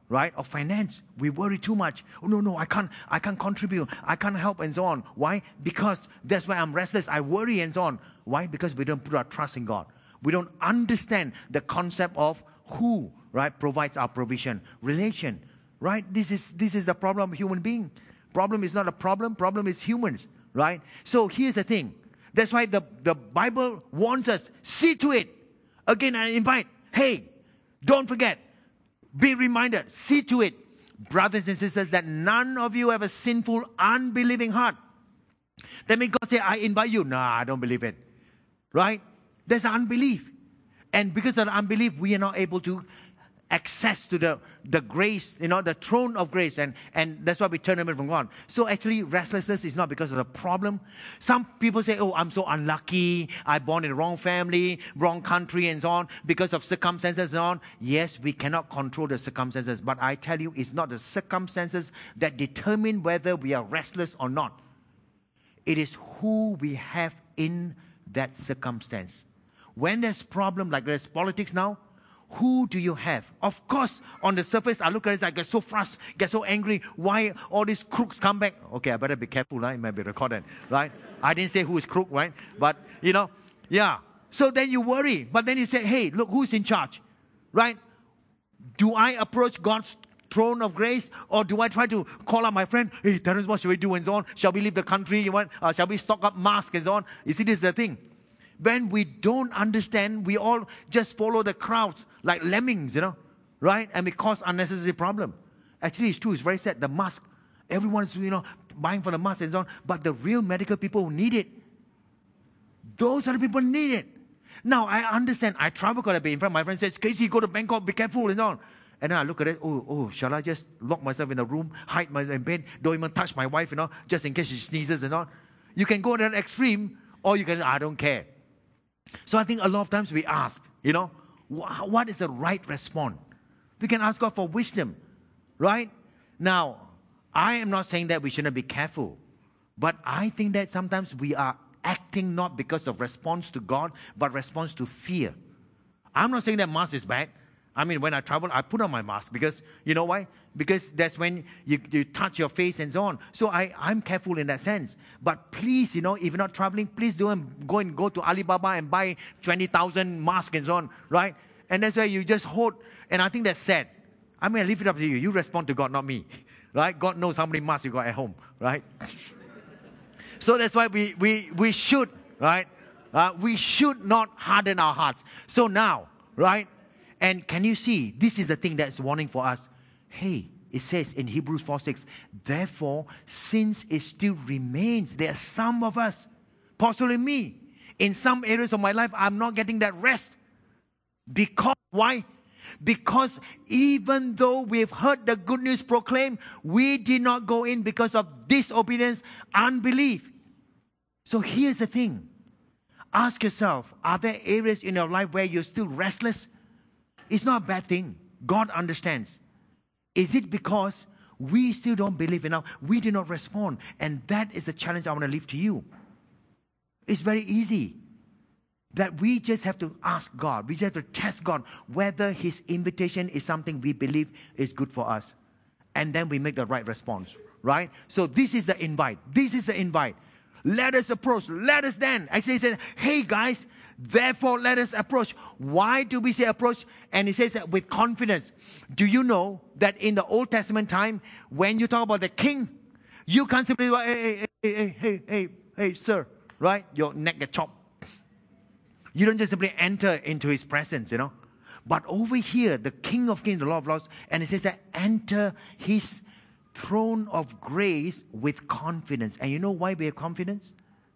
right? Or finance. We worry too much. Oh, no, I can't contribute. I can't help and so on. Why? Because that's why I'm restless. I worry and so on. Why? Because we don't put our trust in God. We don't understand the concept of who, right, provides our provision. Relation, right? This is the problem of human being. Problem is not a problem. Problem is humans, right? So here's the thing. That's why the Bible warns us, see to it. Again, I invite, hey, don't forget, be reminded, see to it, brothers and sisters, that none of you have a sinful, unbelieving heart. That means God say, I invite you. No, I don't believe it. Right? There's unbelief. And because of the unbelief, we are not able to access to the grace, the throne of grace. And that's why we turn away from God. So actually, restlessness is not because of the problem. Some people say, oh, I'm so unlucky. I born in the wrong family, wrong country and so on, because of circumstances and so on. Yes, we cannot control the circumstances. But I tell you, it's not the circumstances that determine whether we are restless or not. It is who we have in that circumstance. When there's problem, like there's politics now, who do you have? Of course, on the surface, I look at it, I get so frustrated, get so angry. Why all these crooks come back? Okay, I better be careful, right? It might be recorded, right? I didn't say who is crook, right? But, yeah. So then you worry. But then you say, hey, look, who's in charge, right? Do I approach God's throne of grace, or do I try to call up my friend? Hey, Terence, what should we do and so on? Shall we leave the country? Shall we stock up masks and so on? You see, this is the thing. When we don't understand, we all just follow the crowds like lemmings, right? And we cause unnecessary problem. Actually, it's true. It's very sad. The mask, everyone's, buying for the mask and so on. But the real medical people who need it, those are the people who need it. Now, I understand. I travel quite a bit. In fact, my friend says, Casey, go to Bangkok, be careful and so on. And then I look at it, shall I just lock myself in a room, hide myself in bed, don't even touch my wife, just in case she sneezes and all. You can go to that extreme, or you can, I don't care. So I think a lot of times we ask, what is the right response? We can ask God for wisdom, right? Now, I am not saying that we shouldn't be careful, but I think that sometimes we are acting not because of response to God, but response to fear. I'm not saying that mask is bad. I mean, when I travel, I put on my mask because, you know why? Because that's when you touch your face and so on. So I'm careful in that sense. But please, if you're not traveling, please don't go to Alibaba and buy 20,000 masks and so on, right? And that's why you just hold. And I think that's sad. I mean, I leave it up to you. You respond to God, not me, right? God knows how many masks you got at home, right? So that's why we should, right? We should not harden our hearts. So now, right? And can you see, this is the thing that's warning for us. Hey, it says in Hebrews 4:6, therefore, since it still remains, there are some of us, possibly me, in some areas of my life, I'm not getting that rest. Because, why? Because even though we've heard the good news proclaimed, we did not go in because of disobedience, unbelief. So here's the thing. Ask yourself, are there areas in your life where you're still restless? It's not a bad thing. God understands. Is it because we still don't believe enough? We do not respond. And that is the challenge I want to leave to you. It's very easy. That we just have to ask God. We just have to test God whether His invitation is something we believe is good for us. And then we make the right response. Right? So this is the invite. This is the invite. Let us approach. Let us then. Actually, he says, hey guys, therefore let us approach. Why do we say approach? And he says that with confidence. Do you know that in the Old Testament time, when you talk about the king, you can't simply go, hey, sir, right? Your neck gets chopped. You don't just simply enter into his presence, But over here, the King of Kings, the Lord of Lords, and it says that enter his throne of grace with confidence. And you know why we have confidence?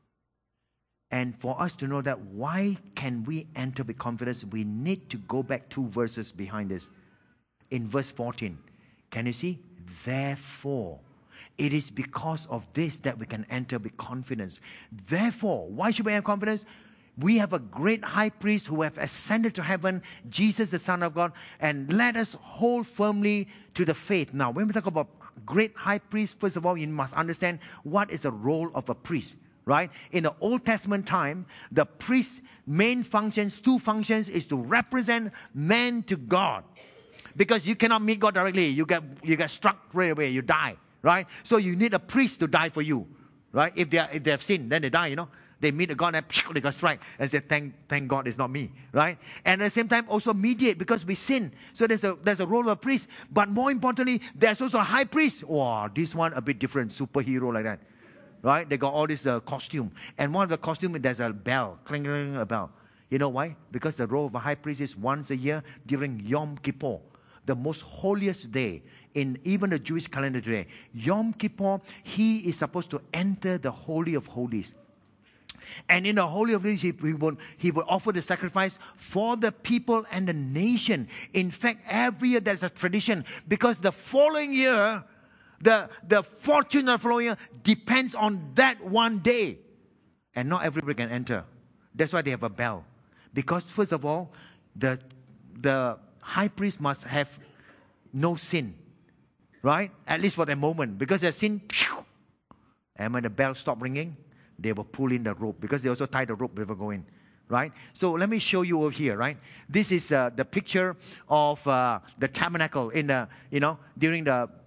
And for us to know that, why can we enter with confidence? We need to go back 2 verses behind this. In verse 14, can you see? Therefore, it is because of this that we can enter with confidence. Therefore, why should we have confidence? We have a great high priest who have ascended to heaven, Jesus the Son of God, and let us hold firmly to the faith. Now, when we talk about great high priest, first of all, you must understand what is the role of a priest, right? In the Old Testament time, the priest's main functions, 2 functions, is to represent man to God. Because you cannot meet God directly. You get struck right away. You die, right? So you need a priest to die for you, right? If they have sinned, then they die, you know. They meet God and they got struck and say, thank God it's not me, right? And at the same time also mediate because we sin. So there's a role of a priest. But more importantly, there's also a high priest. Wow, this one a bit different, superhero like that, right? They got all this costume. And one of the costume, there's a bell, cling, cling, a bell. You know why? Because the role of a high priest is once a year during Yom Kippur, the most holiest day in even the Jewish calendar today. Yom Kippur, he is supposed to enter the Holy of Holies. And in the Holy of Holies, he would offer the sacrifice for the people and the nation. In fact, every year there's a tradition because the following year, the fortune of the following year depends on that one day. And not everybody can enter. That's why they have a bell. Because first of all, the high priest must have no sin. Right? At least for the moment. Because there's sin, and when the bell stops ringing, they will pull in the rope because they also tie the rope before going, right? So let me show you over here, right? This is the picture of the tabernacle in the, during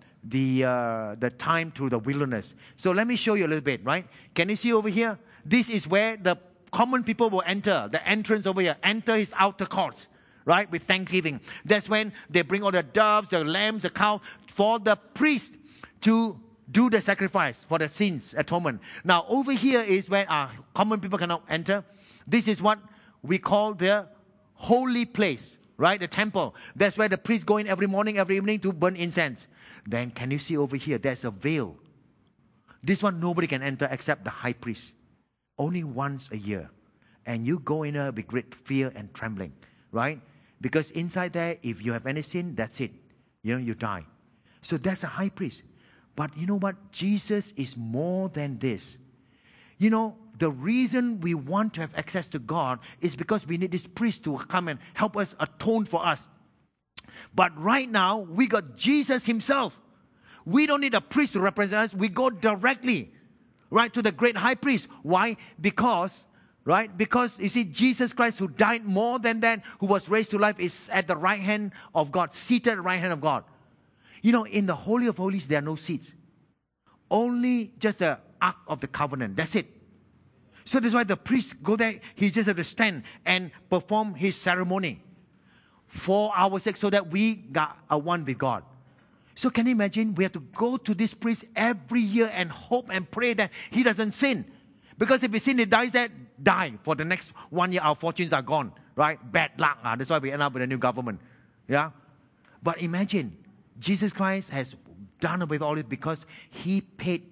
the time through the wilderness. So let me show you a little bit, right? Can you see over here? This is where the common people will enter. The entrance over here, enter his outer courts, right? With thanksgiving. That's when they bring all the doves, the lambs, the cow for the priest to do the sacrifice for the sins atonement. Now over here is where our common people cannot enter. This is what we call the holy place, right? The temple. That's where the priests go in every morning, every evening to burn incense. Then can you see over here, there's a veil. This one nobody can enter except the high priest. Only once a year. And you go in there with great fear and trembling, right? Because inside there, if you have any sin, that's it. You die. So that's a high priest. But you know what? Jesus is more than this. The reason we want to have access to God is because we need this priest to come and help us atone for us. But right now, we got Jesus himself. We don't need a priest to represent us. We go directly, right, to the great high priest. Why? Because, you see, Jesus Christ who died more than that, who was raised to life, is at the right hand of God, seated at the right hand of God. In the Holy of Holies, there are no seats. Only just the Ark of the Covenant. That's it. So that's why the priest go there. He just have to stand and perform his ceremony for our sake so that we got a one with God. So can you imagine? We have to go to this priest every year and hope and pray that he doesn't sin. Because if he sin, he die. For the next 1 year, our fortunes are gone. Right? Bad luck. That's why we end up with a new government. Yeah? But imagine, Jesus Christ has done away with all this because he paid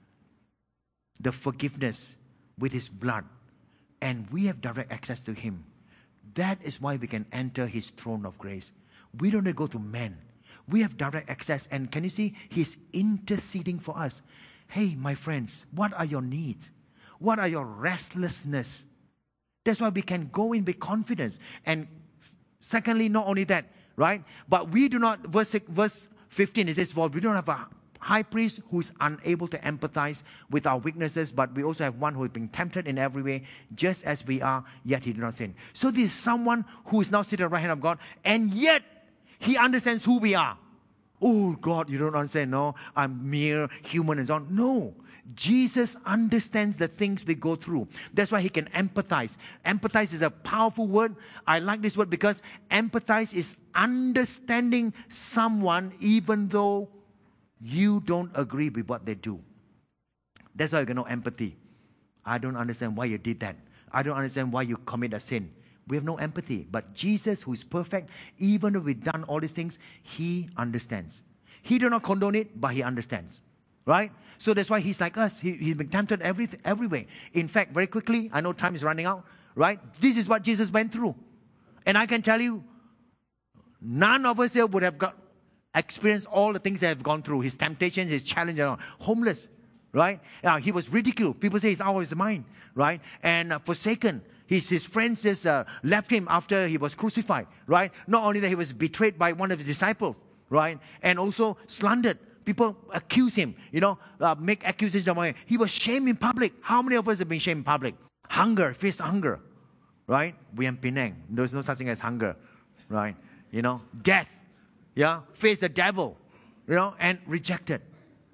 the forgiveness with his blood. And we have direct access to him. That is why we can enter his throne of grace. We don't need to go to men. We have direct access. And can you see? He's interceding for us. Hey, my friends, what are your needs? What are your restlessness? That's why we can go in with confidence. And secondly, not only that, right? But we do not, verse 15, it says, for we don't have a high priest who is unable to empathize with our weaknesses, but we also have one who has been tempted in every way, just as we are, yet he did not sin. So this is someone who is now seated at the right hand of God, and yet he understands who we are. Oh, God, you don't understand. No, I'm mere human and so on. No. Jesus understands the things we go through. That's why he can empathize. Empathize is a powerful word. I like this word because empathize is understanding someone even though you don't agree with what they do. That's why you can know empathy. I don't understand why you did that. I don't understand why you commit a sin. We have no empathy. But Jesus, who is perfect, even though we've done all these things, he understands. He do not condone it, but he understands. Right? So that's why he's like us. He's been tempted every way. In fact, very quickly, I know time is running out. Right? This is what Jesus went through. And I can tell you, none of us here would have experienced all the things that have gone through. His temptations, his challenges, homeless. Right? He was ridiculed. People say he's out of his mind. Right? And forsaken. His friends just left him after he was crucified. Right? Not only that, he was betrayed by one of his disciples. Right? And also slandered. People accuse him, make accusations of him. He was shamed in public. How many of us have been shamed in public? Hunger, faced hunger, right? We are in Penang. There's no such thing as hunger, right? Death, face the devil, and rejected.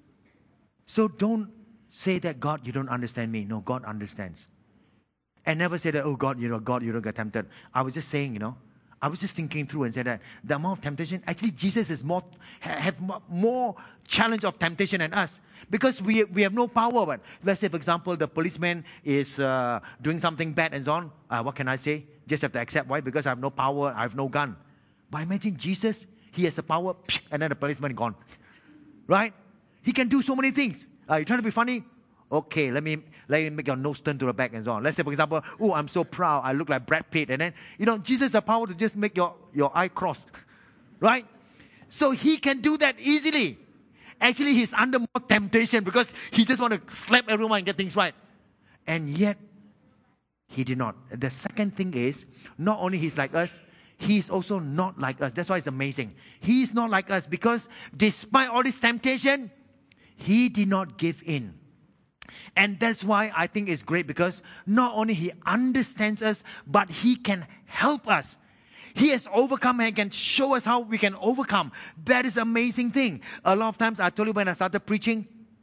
So don't say that, God, you don't understand me. No, God understands. And never say that, oh God, God, you don't get tempted. I was just saying, I was just thinking through and said that the amount of temptation, actually Jesus is have more challenge of temptation than us. Because we have no power. But let's say, for example, the policeman is doing something bad and so on. What can I say? Just have to accept. Why? Because I have no power, I have no gun. But imagine Jesus, he has the power, and then the policeman gone. Right? He can do so many things. You trying to be funny? Okay, let me make your nose turn to the back and so on. Let's say, for example, oh, I'm so proud, I look like Brad Pitt. And then, Jesus has the power to just make your eye cross. Right? So he can do that easily. Actually, he's under more temptation because he just want to slap everyone and get things right. And yet, he did not. The second thing is, not only he's like us, he's also not like us. That's why it's amazing. He's not like us because despite all this temptation, he did not give in. And that's why I think it's great, because not only he understands us, but he can help us. He has overcome and can show us how we can overcome. That is an amazing thing. A lot of times, I told you when I started preaching,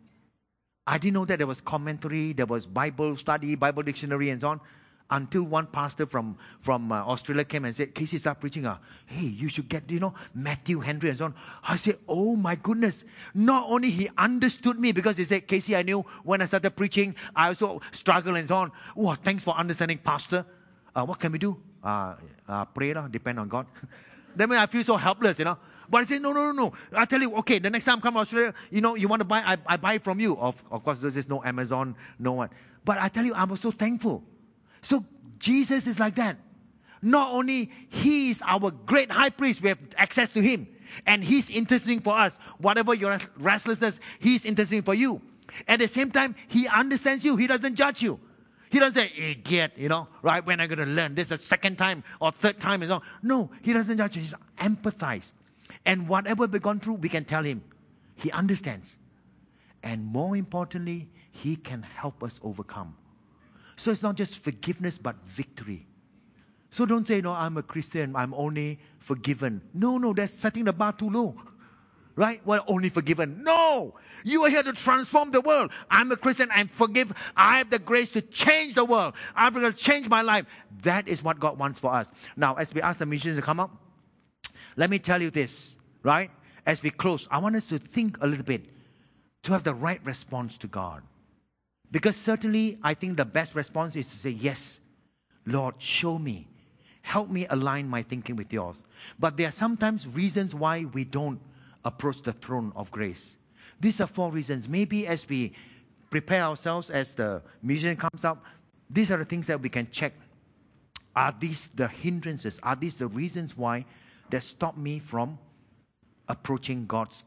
I didn't know that there was commentary, there was Bible study, Bible dictionary and so on. Until one pastor from Australia came and said, Casey, start preaching. Hey, you should get, Matthew Henry and so on. I said, oh my goodness. Not only he understood me, because he said, Casey, I knew when I started preaching, I also struggled and so on. Oh, thanks for understanding, pastor. What can we do? Pray, depend on God. Then I feel so helpless, But I said, no. I tell you, okay, the next time I come to Australia, you want to buy, I buy from you. Of course, there's no Amazon, no one. But I tell you, I'm so thankful. So Jesus is like that. Not only he is our great high priest, we have access to him. And he's interceding for us. Whatever your restlessness, he's interceding for you. At the same time, he understands you. He doesn't judge you. He doesn't say, idiot, right? When am I going to learn? This is the second time or third time. And so on. No, he doesn't judge you. He empathizes. And whatever we've gone through, we can tell him. He understands. And more importantly, he can help us overcome. So it's not just forgiveness, but victory. So don't say, no, I'm a Christian, I'm only forgiven. No, that's setting the bar too low. Right? Well, only forgiven. No! You are here to transform the world. I'm a Christian, I'm forgiven. I have the grace to change the world. I'm going to change my life. That is what God wants for us. Now, as we ask the musicians to come up, let me tell you this, right? As we close, I want us to think a little bit, to have the right response to God. Because certainly, I think the best response is to say, yes, Lord, show me. Help me align my thinking with yours. But there are sometimes reasons why we don't approach the throne of grace. These are 4 reasons. Maybe as we prepare ourselves, as the musician comes up, these are the things that we can check. Are these the hindrances? Are these the reasons why that stop me from approaching God's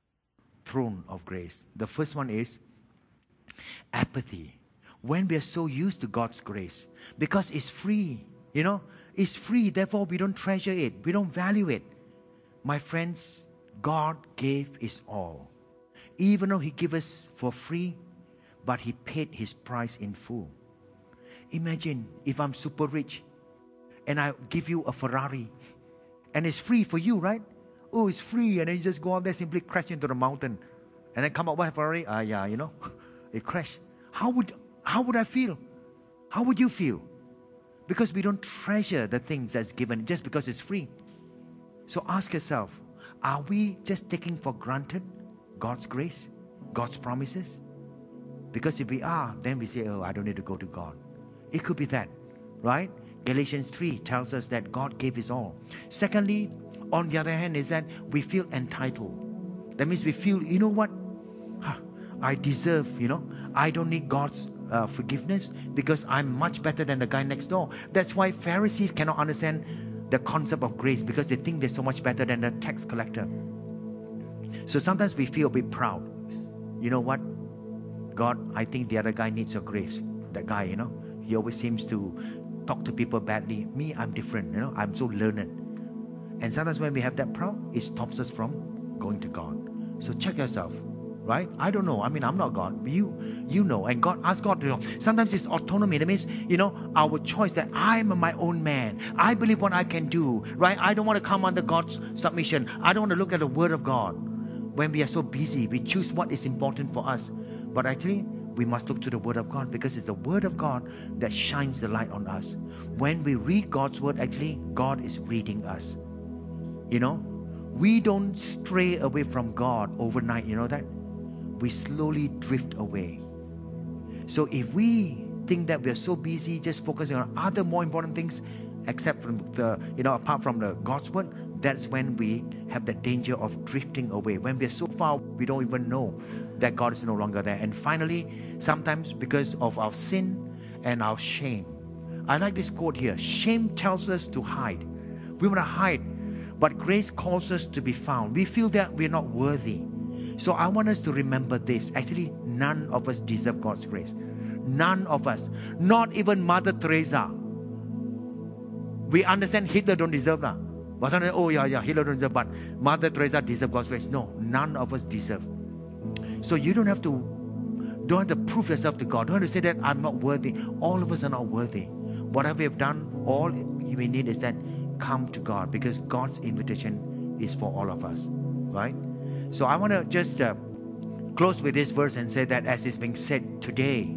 throne of grace? The first one is apathy. When we are so used to God's grace, because it's free, it's free, therefore we don't treasure it, we don't value it. My friends, God gave His all. Even though He gave us for free, but He paid His price in full. Imagine if I'm super rich and I give you a Ferrari and it's free for you, right? Oh, it's free, and then you just go out there, simply crash into the mountain and then come out with a Ferrari. It crashed. How would I feel? How would you feel? Because we don't treasure the things that's given just because it's free. So ask yourself, are we just taking for granted God's grace, God's promises? Because if we are, then we say, oh, I don't need to go to God. It could be that, right? Galatians 3 tells us that God gave His all. Secondly, on the other hand, is that we feel entitled. That means we feel, you know what? I deserve, I don't need God's forgiveness because I'm much better than the guy next door. That's why Pharisees cannot understand the concept of grace, because they think they're so much better than the tax collector. So sometimes we feel a bit proud. You know what? God, I think the other guy needs your grace. That guy, he always seems to talk to people badly. Me, I'm different, I'm so learned. And sometimes when we have that proud, it stops us from going to God. So check yourself. right? I don't know. I mean, I'm not God. You know. And God, ask God to know. Sometimes it's autonomy. That means, our choice that I'm my own man. I believe what I can do, right? I don't want to come under God's submission. I don't want to look at the Word of God. When we are so busy, we choose what is important for us. But actually, we must look to the Word of God, because it's the Word of God that shines the light on us. When we read God's Word, actually, God is reading us. We don't stray away from God overnight, you know that? We slowly drift away. So if we think that we're so busy just focusing on other more important things, except from apart from the God's Word, that's when we have the danger of drifting away. When we're so far, we don't even know that God is no longer there. And finally, sometimes because of our sin and our shame. I like this quote here. Shame tells us to hide. We want to hide. But grace calls us to be found. We feel that we're not worthy. So I want us to remember this. Actually, none of us deserve God's grace. None of us. Not even Mother Teresa. We understand Hitler don't deserve that. But Hitler don't deserve, but Mother Teresa deserves God's grace. No, none of us deserve. So you don't have to prove yourself to God. Don't have to say that I'm not worthy. All of us are not worthy. Whatever we have done, all we need is that come to God, because God's invitation is for all of us, right? So I want to just close with this verse and say that as it's being said today,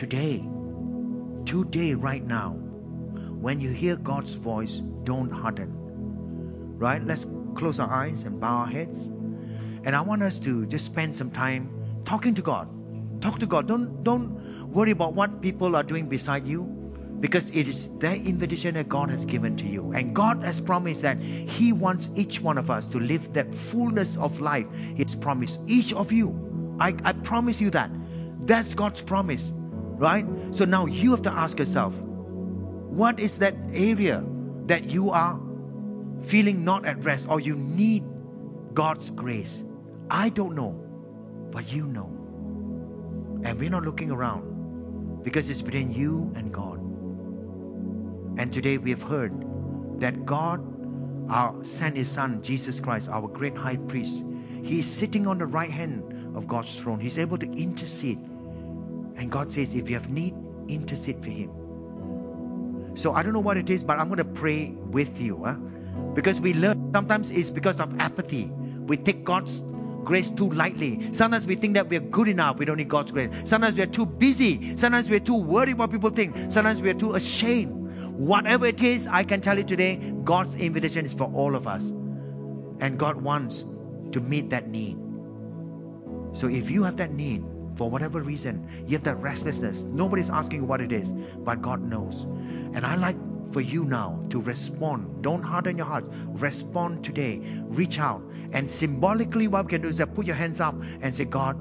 right now, when you hear God's voice, don't harden, right? Let's close our eyes and bow our heads. And I want us to just spend some time talking to God. Talk to God. Don't worry about what people are doing beside you, because it is their invitation that God has given to you. And God has promised that He wants each one of us to live that fullness of life. It's promised. Each of you. I promise you that. That's God's promise. Right? So now you have to ask yourself, what is that area that you are feeling not at rest, or you need God's grace? I don't know, but you know. And we're not looking around, because it's between you and God. And today we have heard that God sent His Son, Jesus Christ, our great high priest. He is sitting on the right hand of God's throne. He's able to intercede. And God says, if you have need, intercede for Him. So I don't know what it is, but I'm going to pray with you. Because we learn sometimes it's because of apathy. We take God's grace too lightly. Sometimes we think that we're good enough. We don't need God's grace. Sometimes we're too busy. Sometimes we're too worried what people think. Sometimes we're too ashamed. Whatever it is, I can tell you today, God's invitation is for all of us. And God wants to meet that need. So if you have that need, for whatever reason, you have that restlessness, nobody's asking you what it is, but God knows. And I like for you now to respond. Don't harden your hearts. Respond today. Reach out. And symbolically, what we can do is that put your hands up and say, God,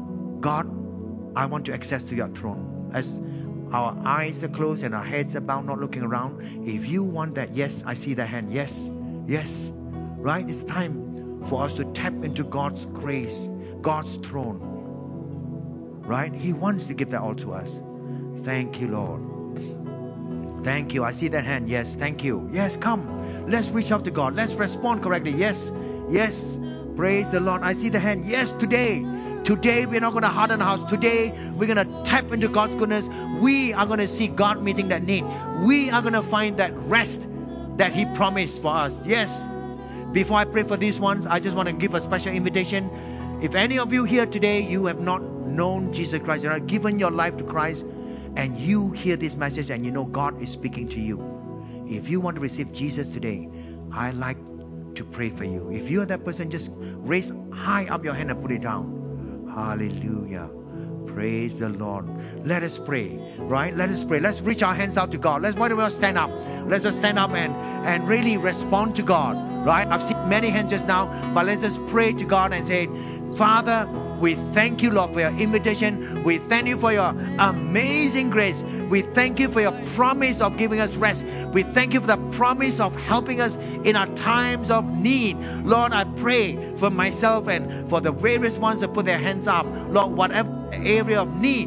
I want to access to your throne. As our eyes are closed and our heads are bowed, not looking around. If you want that, yes, I see that hand. Yes. Right? It's time for us to tap into God's grace, God's throne. Right? He wants to give that all to us. Thank you, Lord. Thank you. I see that hand. Yes, thank you. Yes, come. Let's reach out to God. Let's respond correctly. Yes. Praise the Lord. I see the hand. Yes, today we're not going to harden our hearts. Today we're going to tap into God's goodness. We are going to see God meeting that need. We are going to find that rest that He promised for us. Yes. Before I pray for these ones, I just want to give a special invitation. If any of you here today, you have not known Jesus Christ, you have given your life to Christ, and you hear this message and you know God is speaking to you. If you want to receive Jesus today, I'd like to pray for you. If you are that person, just raise high up your hand and put it down. Hallelujah. Praise the Lord. Let us pray, right? Let us pray. Let's reach our hands out to God. Why don't we stand up? Let's just stand up and really respond to God, right? I've seen many hands just now, but let's just pray to God and say, Father, we thank you, Lord, for your invitation. We thank you for your amazing grace. We thank you for your promise of giving us rest. We thank you for the promise of helping us in our times of need. Lord, I pray for myself and for the various ones that put their hands up. Lord, whatever area of need,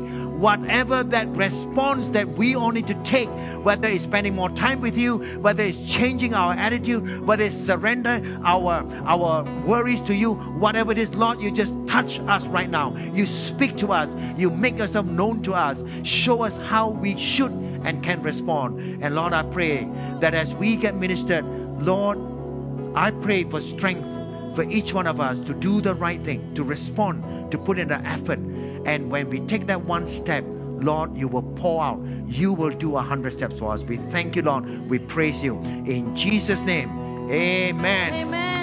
whatever that response that we all need to take, whether it's spending more time with you, whether it's changing our attitude, whether it's surrender our worries to you, whatever it is, Lord, you just touch us right now. You speak to us. You make yourself known to us. Show us how we should and can respond. And Lord, I pray that as we get ministered, Lord, I pray for strength for each one of us to do the right thing, to respond, to put in the effort. And when we take that one step, Lord, you will pour out. You will do 100 steps for us. We thank you, Lord. We praise you. In Jesus' name, amen. Amen.